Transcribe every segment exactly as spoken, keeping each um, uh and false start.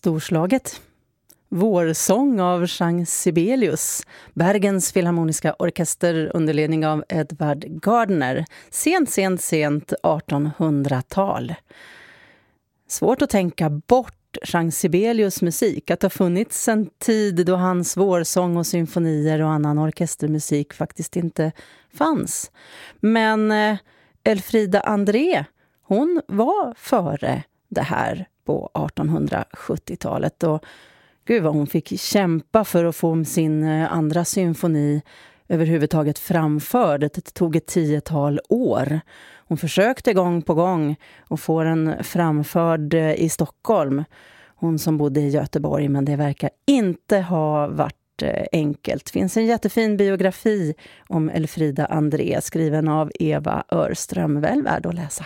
storslaget. Vårsång av Jean Sibelius, Bergens Filharmoniska Orkester under ledning av Edvard Gardner, sent, sent, sent artonhundratal. Svårt att tänka bort Jean Sibelius musik, att det har funnits en tid då hans vårsång och symfonier och annan orkestermusik faktiskt inte fanns. Men eh, Elfrida André, hon var före det här på artonhundrasjuttiotalet och gud vad hon fick kämpa för att få sin andra symfoni överhuvudtaget framförd. Det tog ett tiotal år. Hon försökte gång på gång att få den framförd i Stockholm. Hon som bodde i Göteborg, men det verkar inte ha varit enkelt. Det finns en jättefin biografi om Elfrida André skriven av Eva Örström. Väl värd att läsa.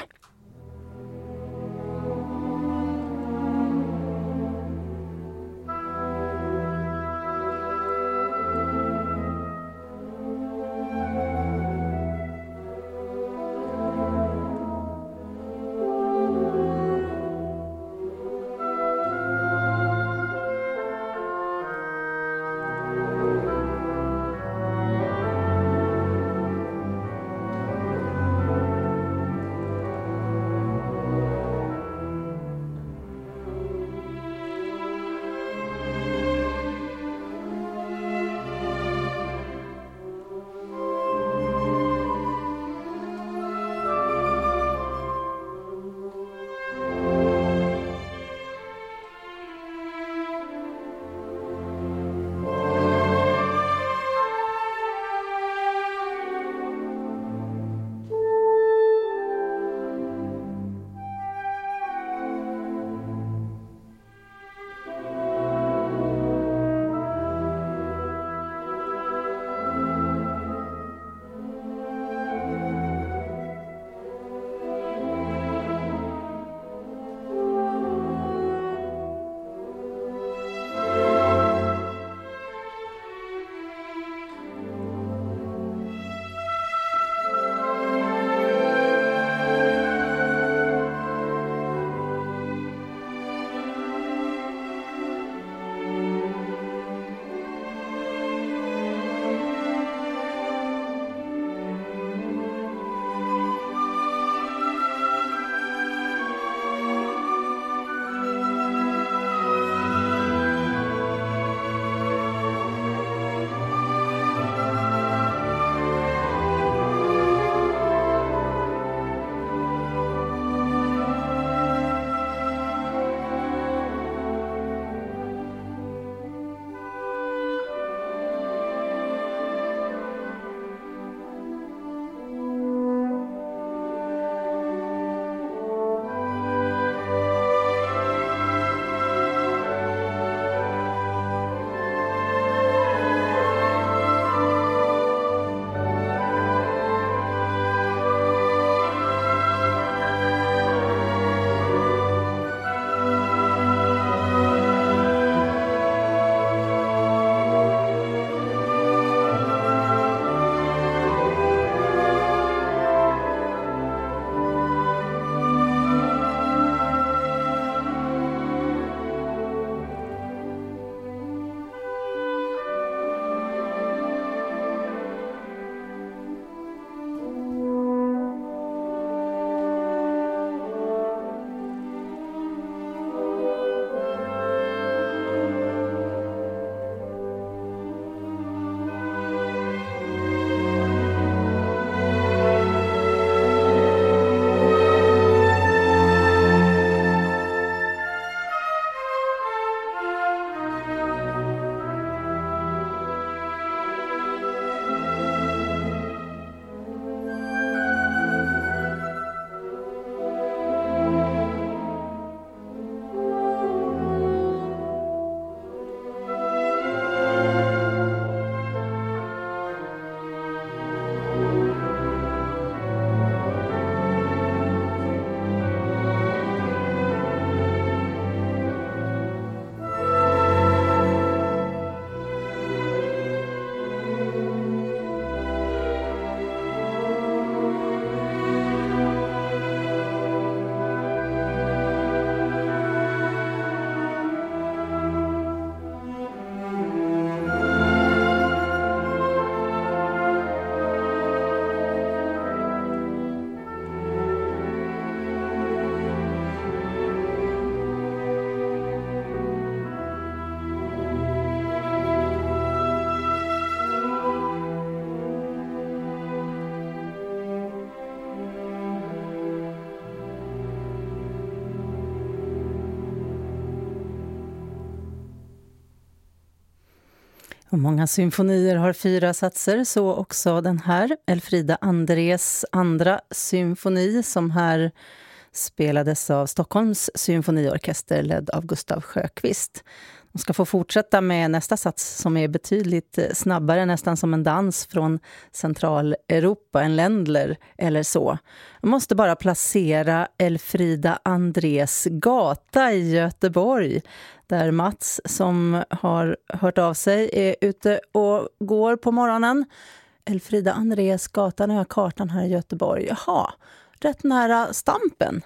Och många symfonier har fyra satser, så också den här, Elfrida Andrés andra symfoni, som här spelades av Stockholms symfoniorkester ledd av Gustav Sjöqvist. De ska få fortsätta med nästa sats som är betydligt snabbare, nästan som en dans från Centraleuropa, en Ländler eller så. Man måste bara placera Elfrida Andrés gata i Göteborg, där Mats som har hört av sig är ute och går på morgonen. Elfrida Andrés gata, nu har jag kartan här i Göteborg. Jaha, rätt nära Stampen.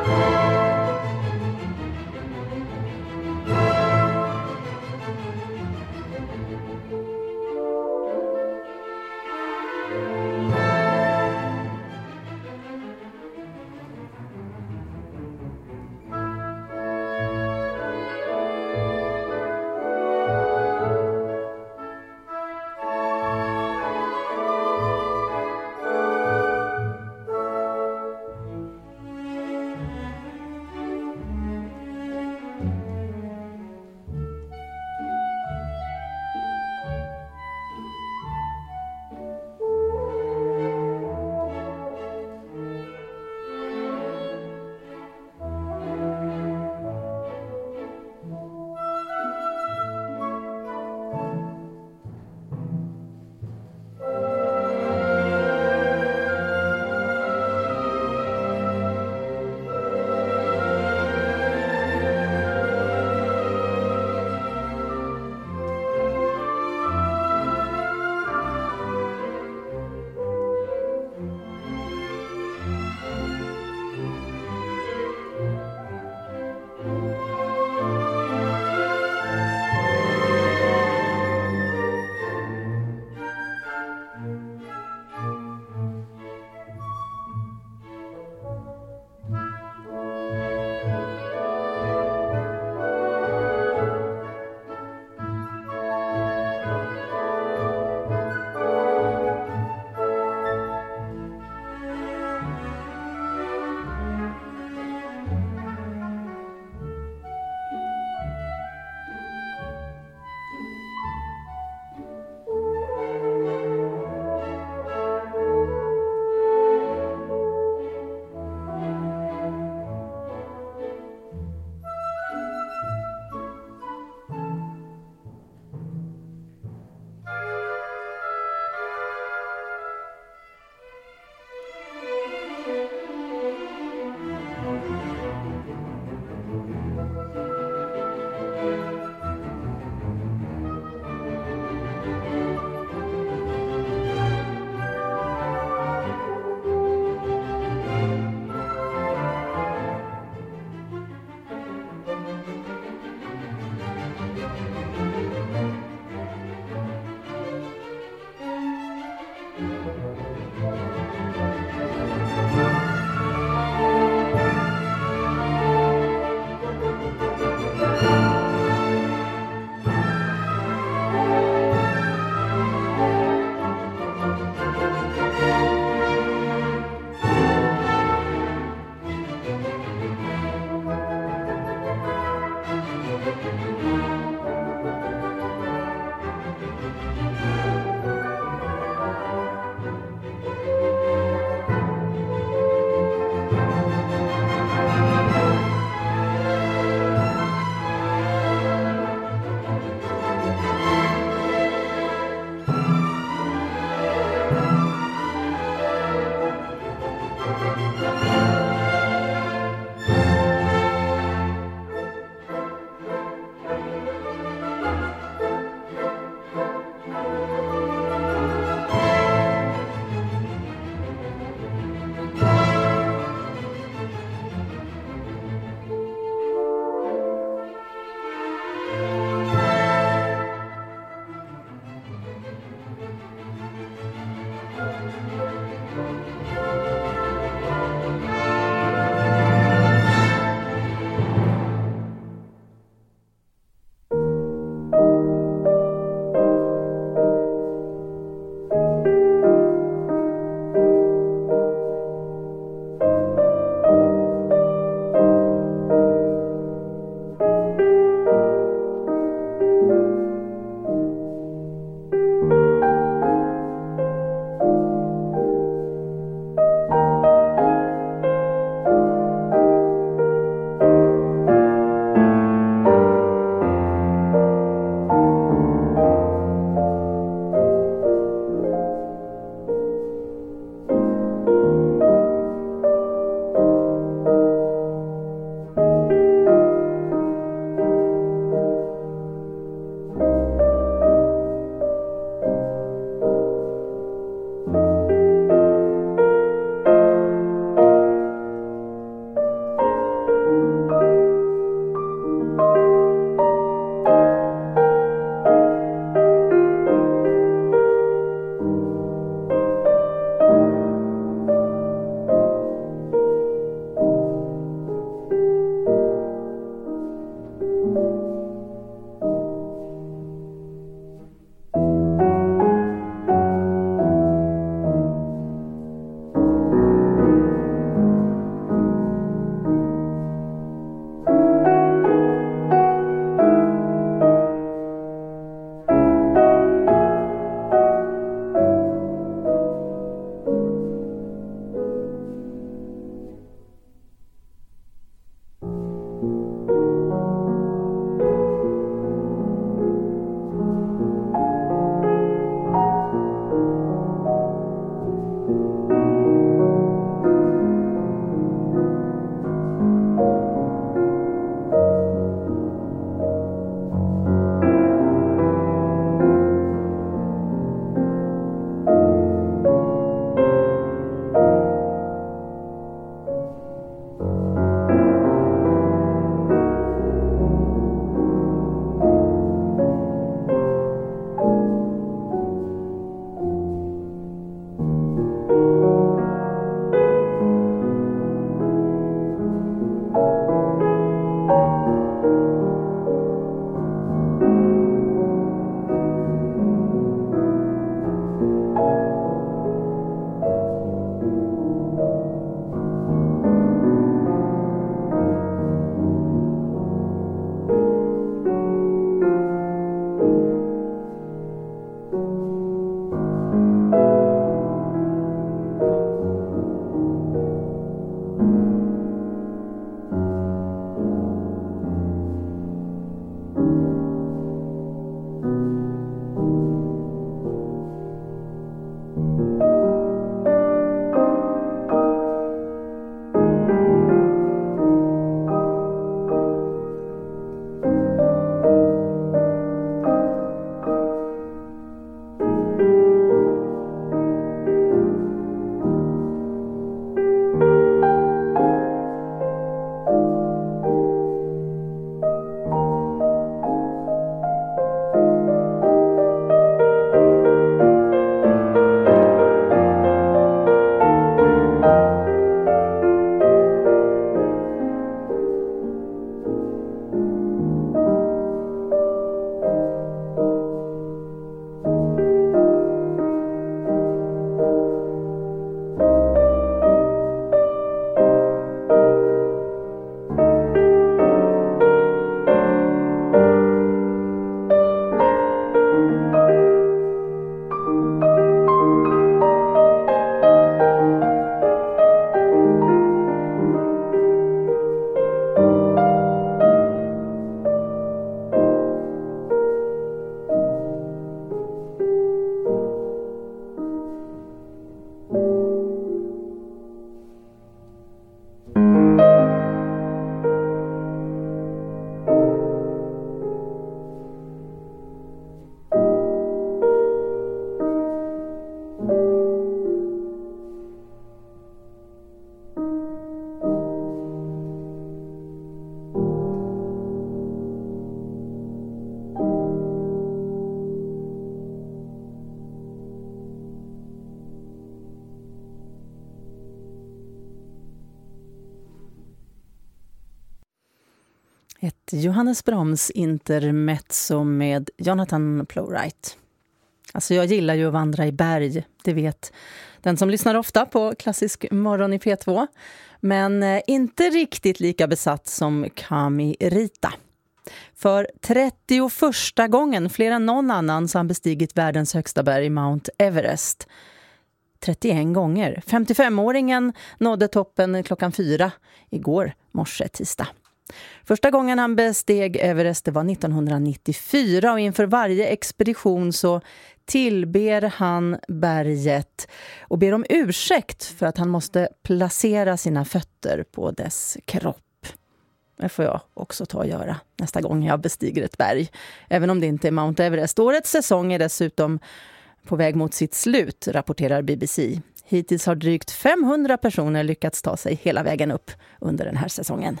Johannes Brahms intermezzo med Jonathan Plowright. Alltså jag gillar ju att vandra i berg, det vet den som lyssnar ofta på Klassisk morgon i P två. Men inte riktigt lika besatt som Kami Rita. För trettioförsta gången, fler än någon annan, så har han bestigit världens högsta berg, Mount Everest. trettioen gånger. femtiofemåringen nådde toppen klockan fyra igår morse tisdag. Första gången han besteg Everest det var nittonhundranittiofyra och inför varje expedition så tillber han berget och ber om ursäkt för att han måste placera sina fötter på dess kropp. Det får jag också ta och göra nästa gång jag bestiger ett berg, även om det inte är Mount Everest. Årets säsong är dessutom på väg mot sitt slut, rapporterar B B C. Hittills har drygt femhundra personer lyckats ta sig hela vägen upp under den här säsongen.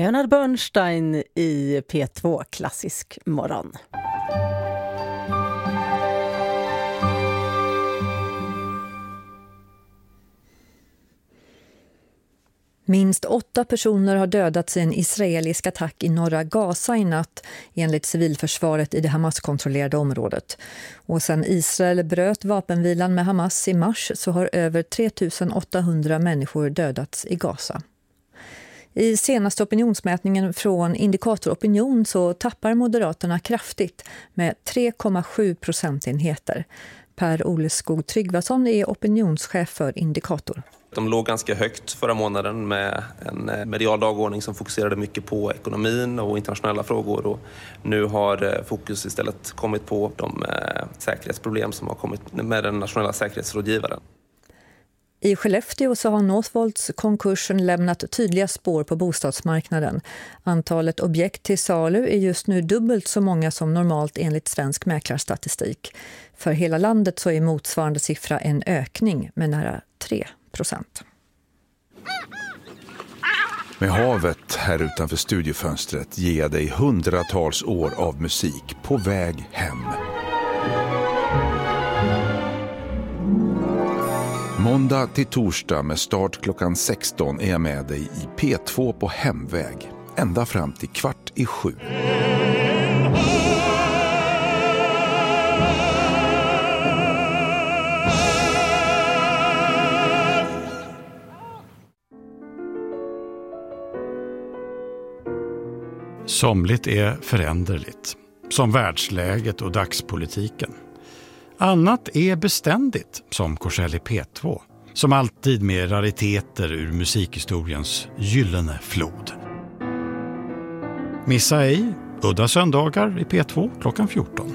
Leonard Bernstein i P två Klassisk morgon. Minst åtta personer har dödats i en israelisk attack i norra Gaza i natt enligt civilförsvaret i det Hamas-kontrollerade området. Och sedan Israel bröt vapenvilan med Hamas i mars så har över tre tusen åttahundra människor dödats i Gaza. I senaste opinionsmätningen från Indikator Opinion så tappar Moderaterna kraftigt med tre komma sju procentenheter. Per Oleskog Tryggvason är opinionschef för Indikator. De låg ganska högt förra månaden med en medial dagordning som fokuserade mycket på ekonomin och internationella frågor. Och nu har fokus istället kommit på de säkerhetsproblem som har kommit med den nationella säkerhetsrådgivaren. I Skellefteå så har Northvolts konkursen lämnat tydliga spår på bostadsmarknaden. Antalet objekt till salu är just nu dubbelt så många som normalt enligt svensk mäklarstatistik. För hela landet så är motsvarande siffra en ökning med nära tre procent. Med havet här utanför studiofönstret ger jag dig hundratals år av musik på väg hem. Måndag till torsdag med start klockan sexton är jag med dig i P två på hemväg. Ända fram till kvart i sju. Somligt är föränderligt, som världsläget och dagspolitiken. Annat är beständigt, som Korsell i P två, som alltid med rariteter ur musikhistoriens gyllene flod. Missa ej, udda söndagar i P två klockan fjorton.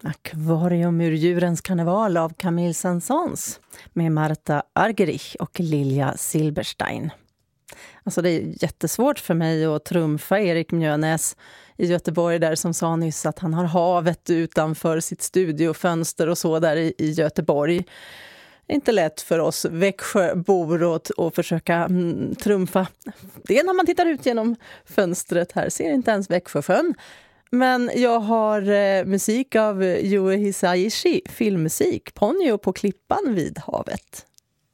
Akvarium ur djurens karneval av Camille Saint-Saëns med Marta Argerich och Lilja Silberstein. Alltså det är jättesvårt för mig att trumfa Erik Mjönäs i Göteborg där som sa nyss att han har havet utanför sitt studiofönster och så där i, i Göteborg. Det är inte lätt för oss Växjöbor att, att försöka mm, trumfa. Det är när man tittar ut genom fönstret här, ser inte ens Växjösjön. Men jag har eh, musik av Yue Hisaishi, filmmusik, Ponyo på klippan vid havet.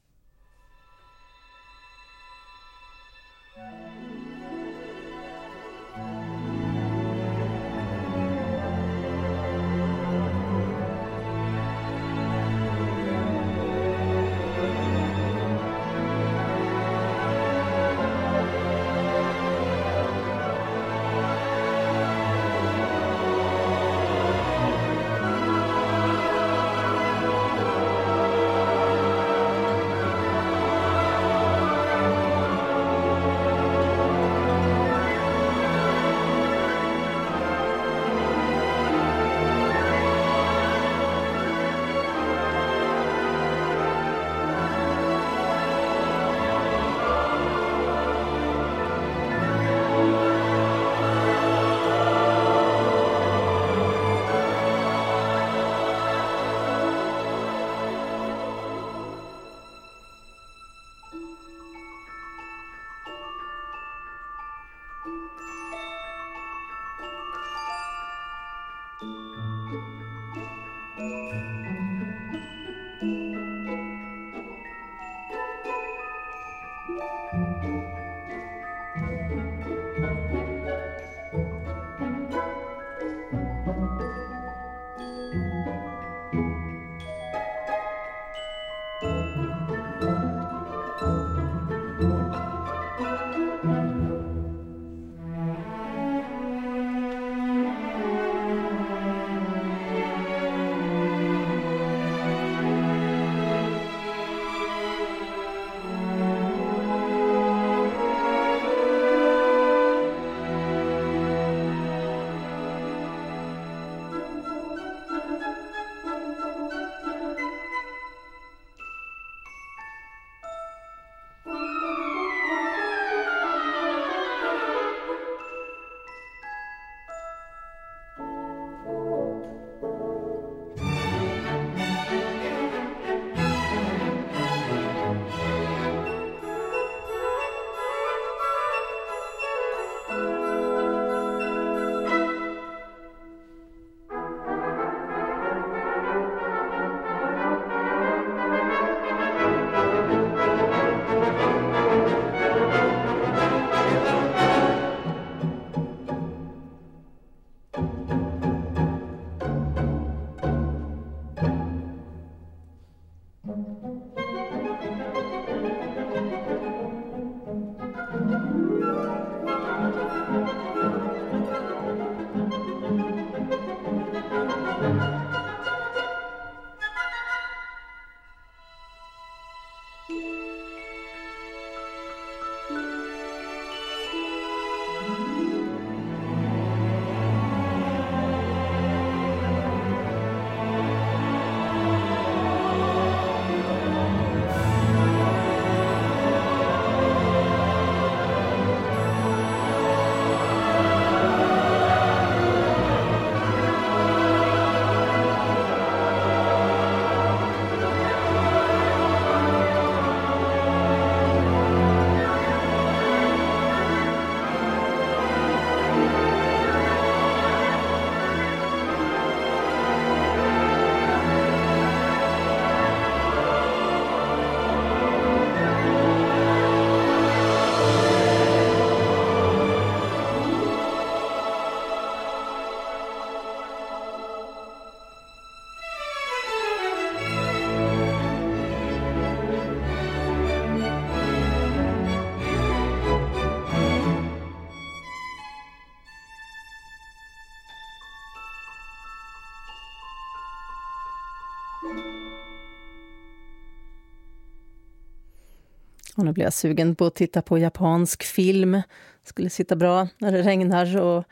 Och nu blir jag sugen på att titta på japansk film. Skulle sitta bra när det regnar och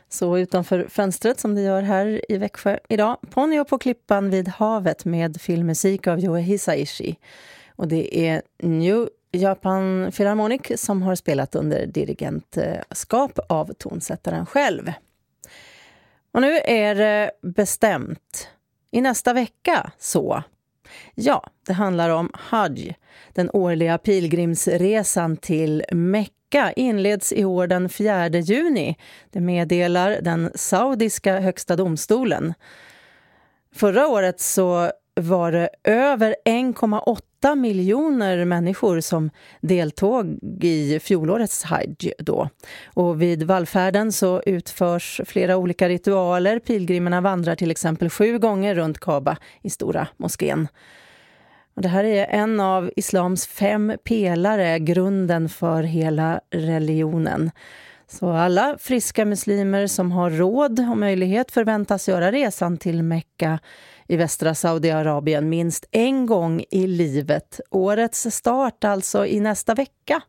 Så utanför fönstret som det gör här i Växjö idag. Ponyo på klippan vid havet med filmmusik av Yoe Hisaishi. Och det är New Japan Philharmonic som har spelat under dirigentskap av tonsättaren själv. Och nu är det bestämt. I nästa vecka så. Ja, det handlar om Hajj. Den årliga pilgrimsresan till Mekka inleds i år den fjärde juni. Det meddelar den saudiska högsta domstolen. Förra året så var det över en komma åtta miljoner människor som deltog i fjolårets Hajj då. Och vid vallfärden så utförs flera olika ritualer. Pilgrimerna vandrar till exempel sju gånger runt Kaaba i stora moskén. Och det här är en av islams fem pelare, grunden för hela religionen. Så alla friska muslimer som har råd och möjlighet förväntas göra resan till Mekka i västra Saudiarabien minst en gång i livet. Årets start alltså i nästa vecka.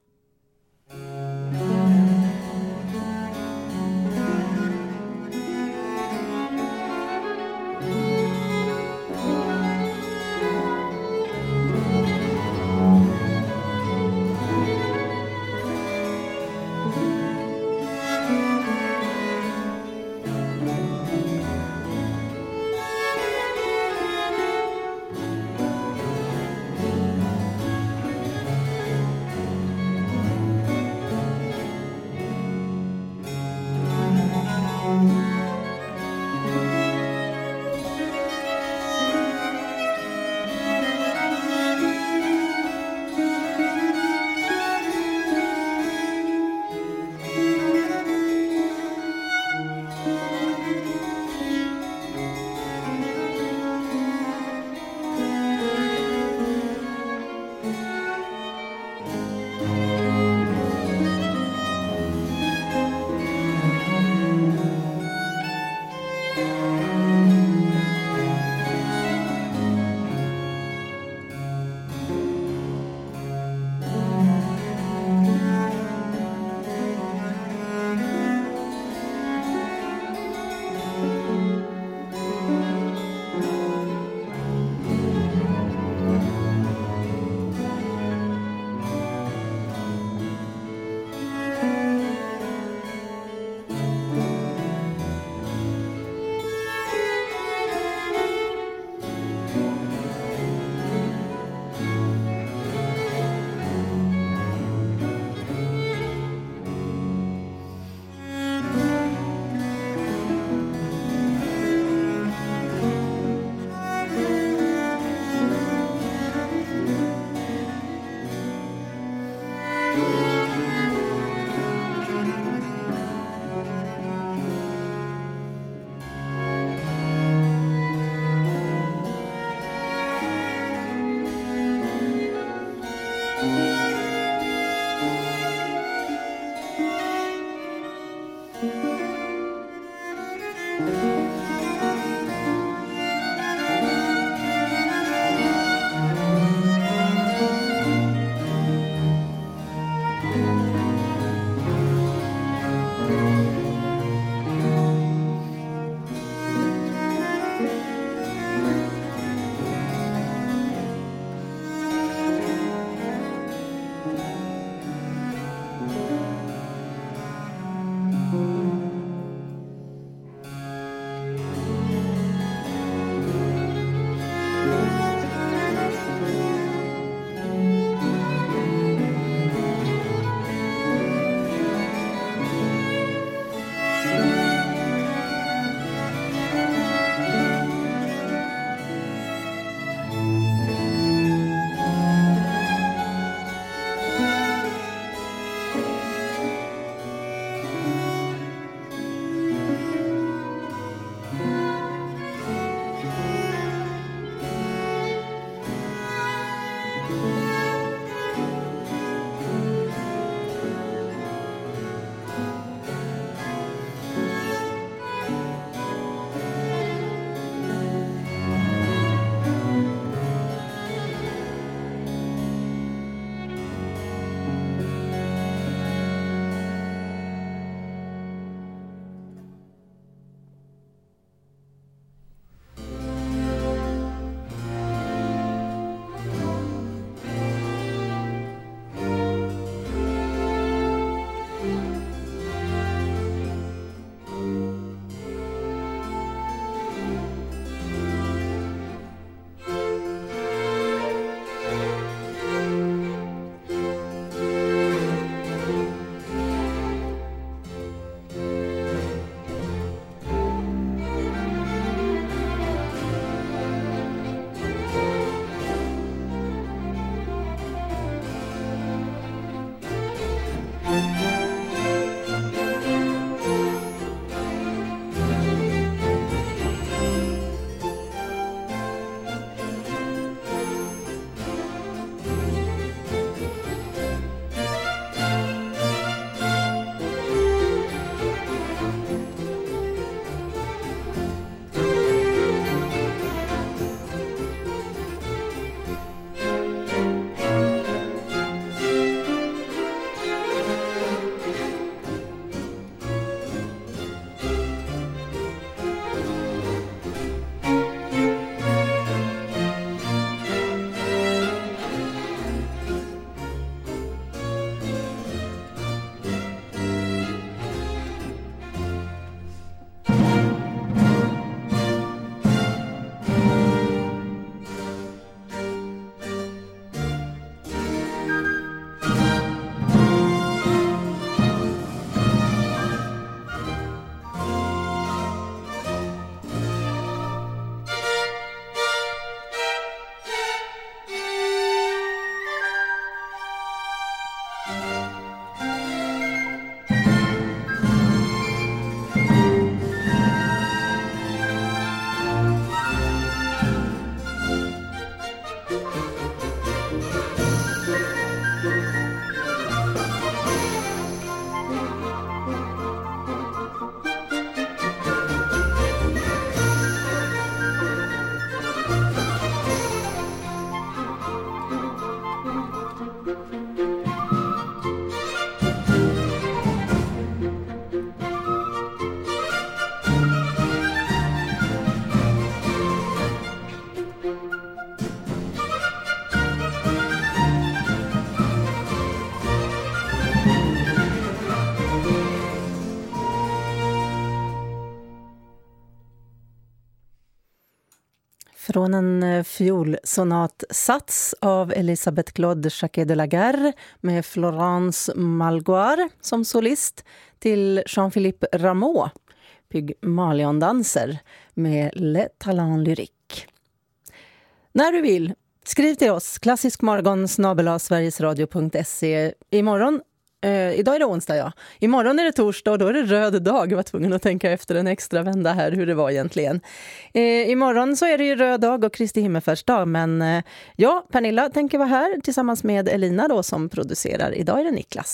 Från en fiolsonatsats av Elisabeth Claude Jacquet de la Guerre med Florence Malgoire som solist till Jean-Philippe Rameau, Pygmalion-danser med Le Talent Lyrique. När du vill, skriv till oss klassiskmorgon snabel-a sverigesradio punkt se. Imorgon Eh, idag är det onsdag, ja. Imorgon är det torsdag och då är det röd dag. Jag var tvungen att tänka efter en extra vända här hur det var egentligen. Eh, imorgon så är det ju röd dag och Kristi himmelsfärdsdag. Men eh, ja, Pernilla tänker vara här tillsammans med Elina då som producerar. Idag är det Niklas.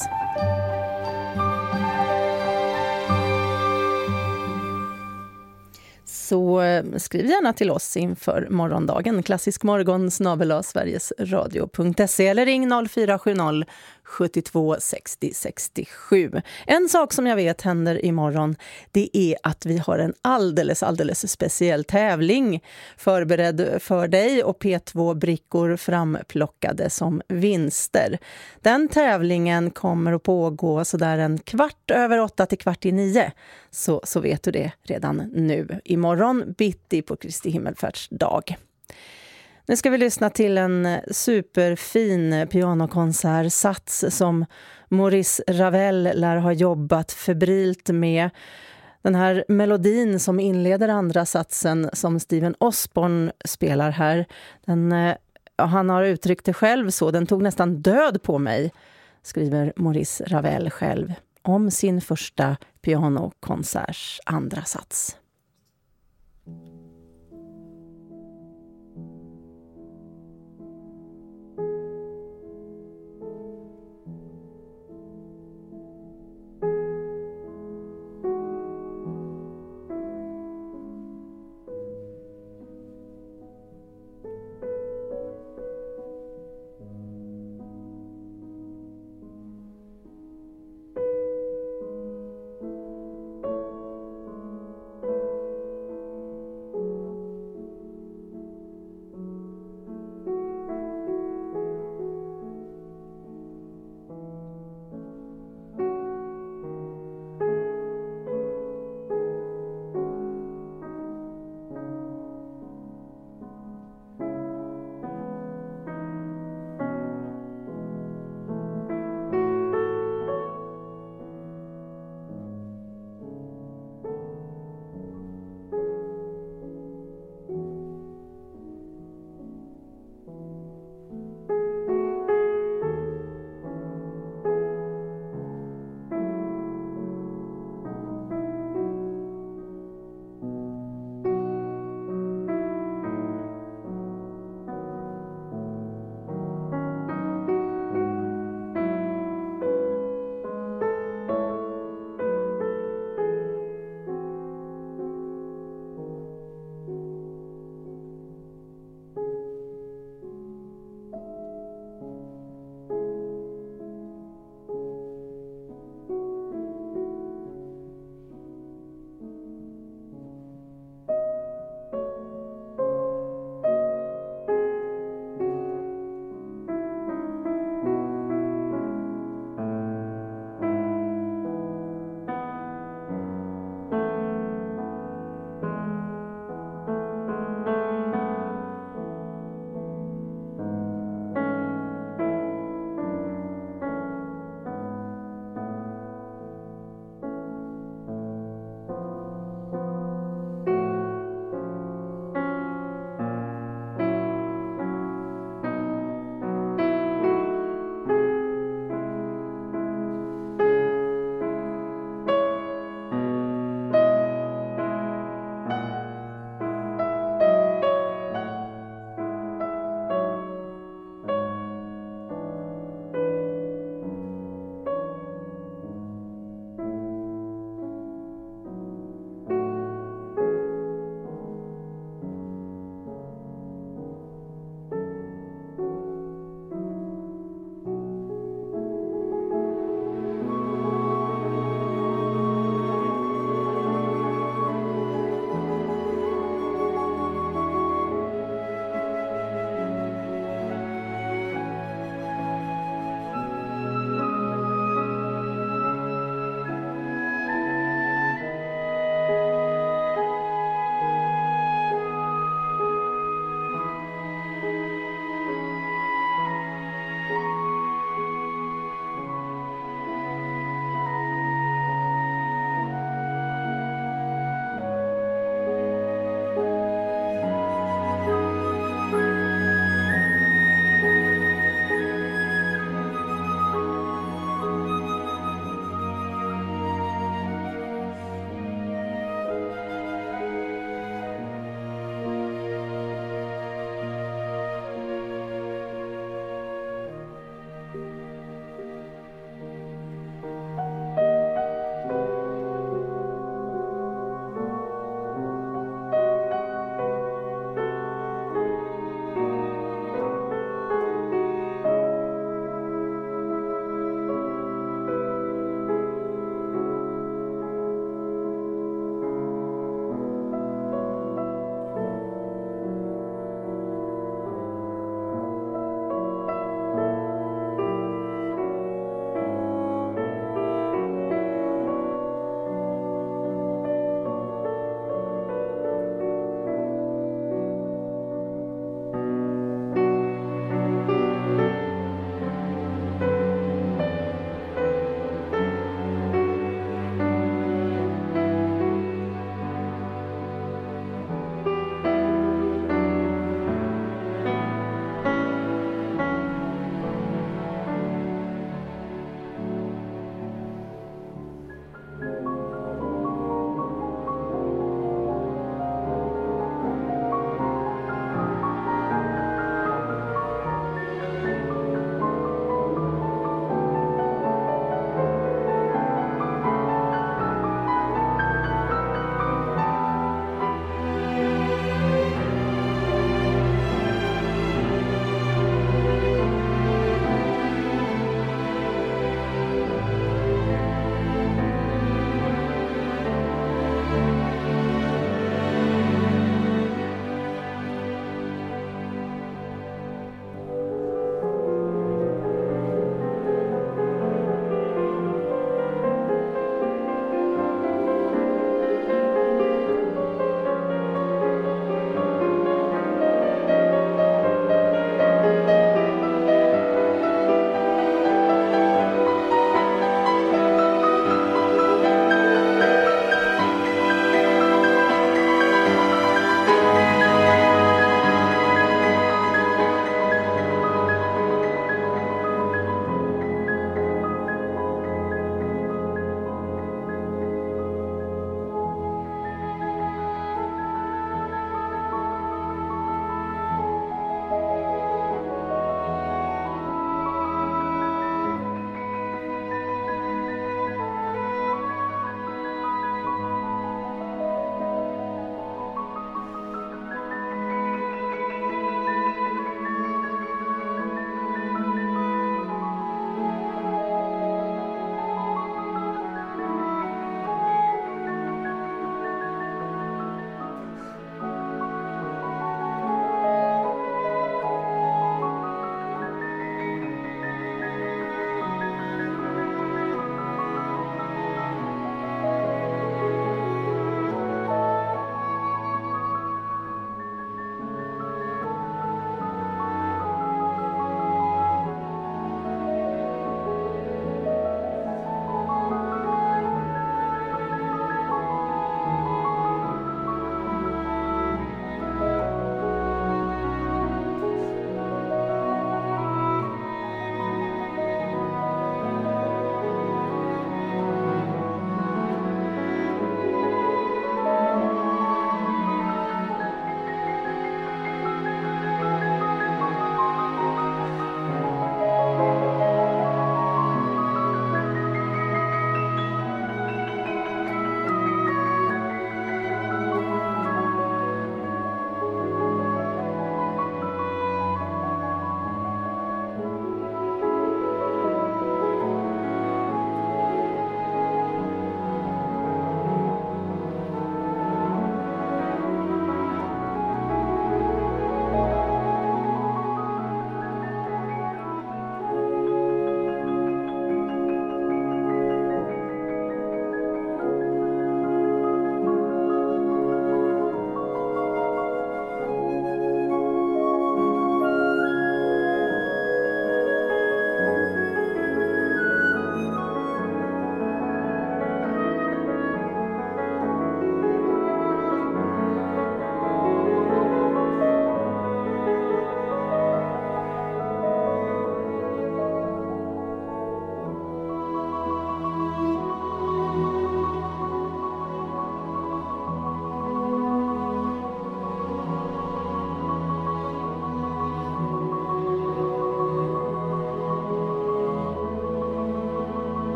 Så skriv gärna till oss inför morgondagen. Klassisk morgon snabel-a sverigesradio punkt se eller ring noll fyra sju noll sjuttiotvå sextio sextiosju. En sak som jag vet händer imorgon, det är att vi har en alldeles, alldeles speciell tävling förberedd för dig och P två-brickor framplockade som vinster. Den tävlingen kommer att pågå så där en kvart över åtta till kvart i nio. Så, så vet du det redan nu. Imorgon bitti på Kristi himmelsfärdsdag. Nu ska vi lyssna till en superfin pianokonsertsats som Maurice Ravel lär ha jobbat febrilt med. Den här melodin som inleder andra satsen som Stephen Osborne spelar här. Den, ja, han har uttryckt det själv så. Den tog nästan död på mig, skriver Maurice Ravel själv om sin första pianokonserts andra sats.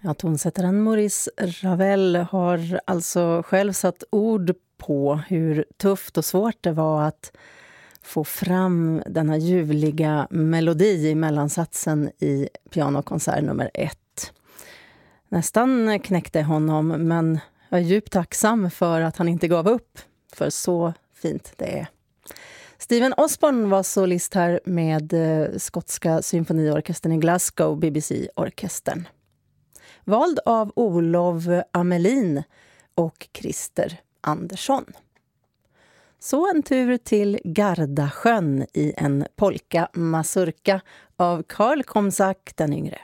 Ja, tonsättaren Maurice Ravel har alltså själv satt ord på hur tufft och svårt det var att få fram denna ljuvliga melodi i mellansatsen i pianokonsert nummer ett. Nästan knäckte honom, men jag är djupt tacksam för att han inte gav upp, för så fint det är. Stephen Osborne var solist här med skotska symfoniorkestern i Glasgow, B B C-orkestern. Vald av Olof Amelin och Christer Andersson. Så en tur till Gardasjön i en polka mazurka av Karl Komsak den yngre.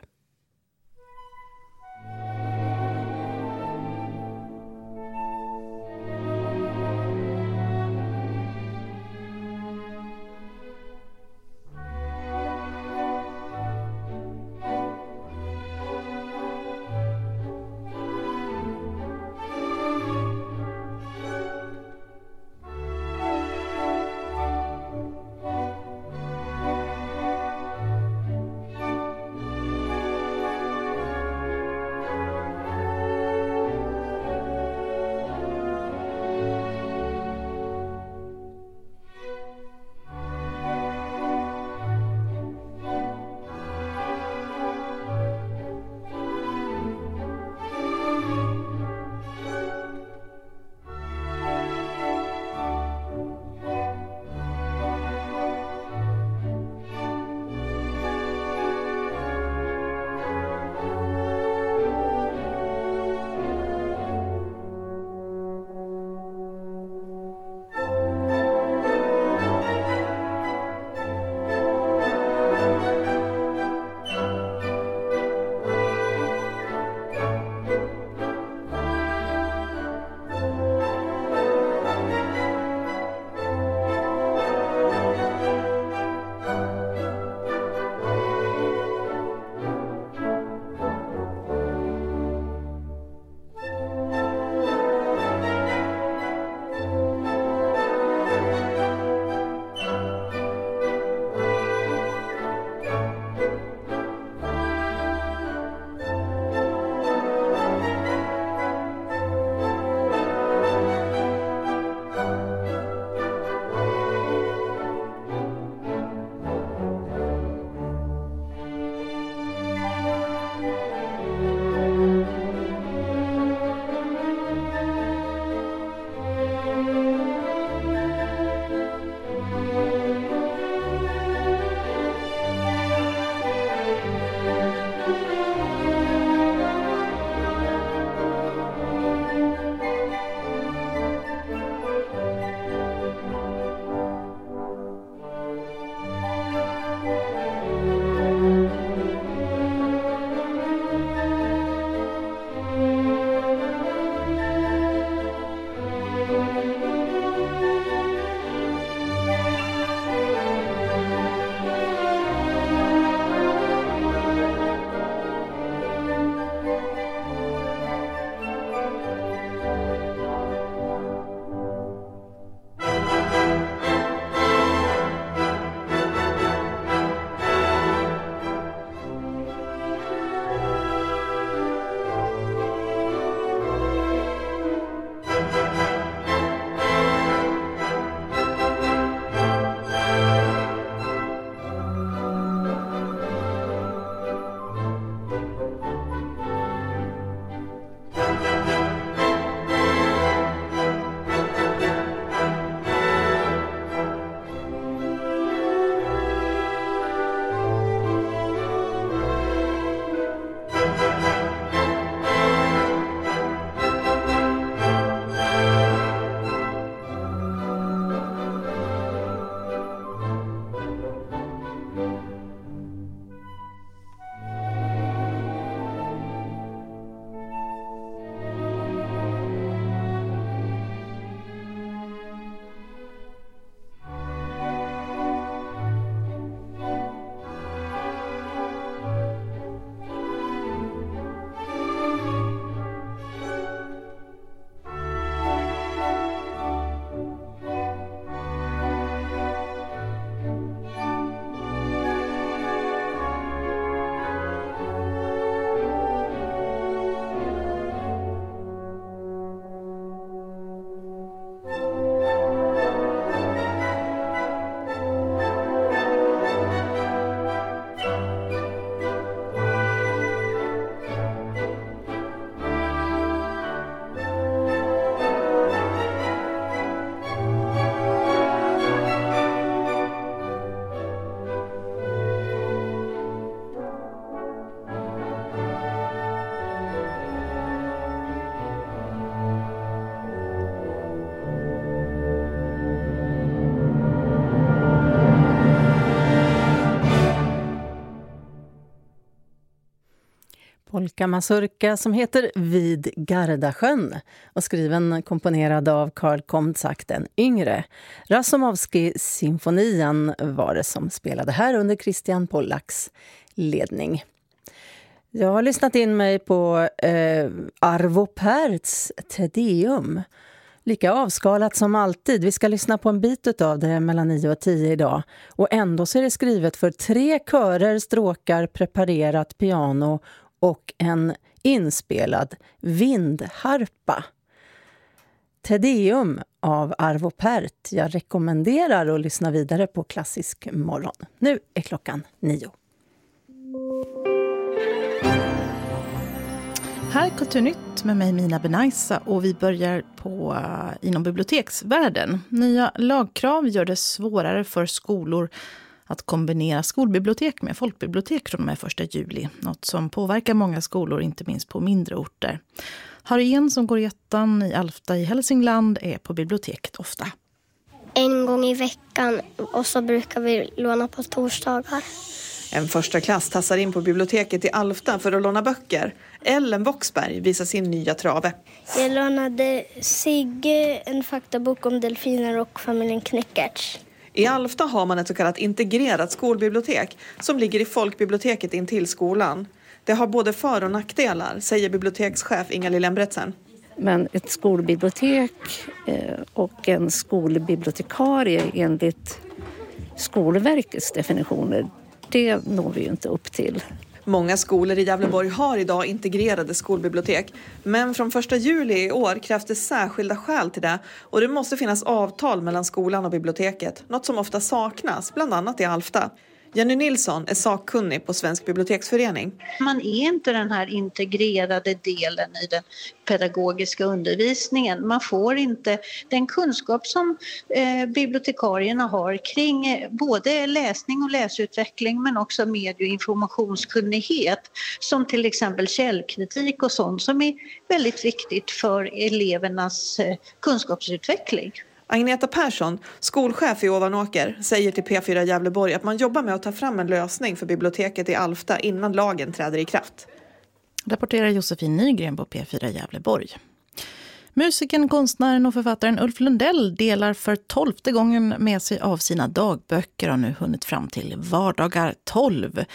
polkamazurka som heter Vid Gardasjön och skriven komponerad av Karl Komzak den yngre. Rasomovsky-symfonien var det som spelade här under Christian Pollaks ledning. Jag har lyssnat in mig på eh, Arvo Pärts Te Deum. Lika avskalat som alltid. Vi ska lyssna på en bit av det mellan nio och tio idag. Och ändå så är det skrivet för tre körer, stråkar, preparerat piano och en inspelad vindharpa. Te Deum av Arvo Pärt. Jag rekommenderar att lyssna vidare på Klassisk morgon. Nu är klockan nio. Här är Kulturnytt med mig Mina Benaisa och vi börjar på uh, inom biblioteksvärlden. Nya lagkrav gör det svårare för skolor att kombinera skolbibliotek med folkbibliotek från och med första juli. Något som påverkar många skolor, inte minst på mindre orter. Harry som går i ettan i Alfta i Hälsingland är på biblioteket ofta. En gång i veckan och så brukar vi låna på torsdagar. En första klass tassar in på biblioteket i Alfta för att låna böcker. Ellen Voxberg visar sin nya trave. Jag lånade Sigge en faktabok om delfiner och familjen Knäckertz. I Alfta har man ett så kallat integrerat skolbibliotek som ligger i folkbiblioteket in till skolan. Det har både för- och nackdelar, säger bibliotekschef Inga Liljenbretsen. Men ett skolbibliotek och en skolbibliotekarie enligt Skolverkets definitioner, det når vi ju inte upp till. Många skolor i Gävleborg har idag integrerade skolbibliotek. Men från första juli i år krävs det särskilda skäl till det. Och det måste finnas avtal mellan skolan och biblioteket. Något som ofta saknas, bland annat i Alfta. Jenny Nilsson är sakkunnig på Svensk biblioteksförening. Man är inte den här integrerade delen i den pedagogiska undervisningen. Man får inte den kunskap som eh, bibliotekarierna har kring eh, både läsning och läsutveckling men också medie- och informationskunnighet som till exempel källkritik och sånt som är väldigt viktigt för elevernas eh, kunskapsutveckling. Agneta Persson, skolchef i Ovanåker, säger till P fyra Gävleborg att man jobbar med att ta fram en lösning för biblioteket i Alfta innan lagen träder i kraft. Rapporterar Josefin Nygren på P fyra Gävleborg. Musikern, konstnären och författaren Ulf Lundell delar för tolfte gången med sig av sina dagböcker och har nu hunnit fram till vardagar tolv.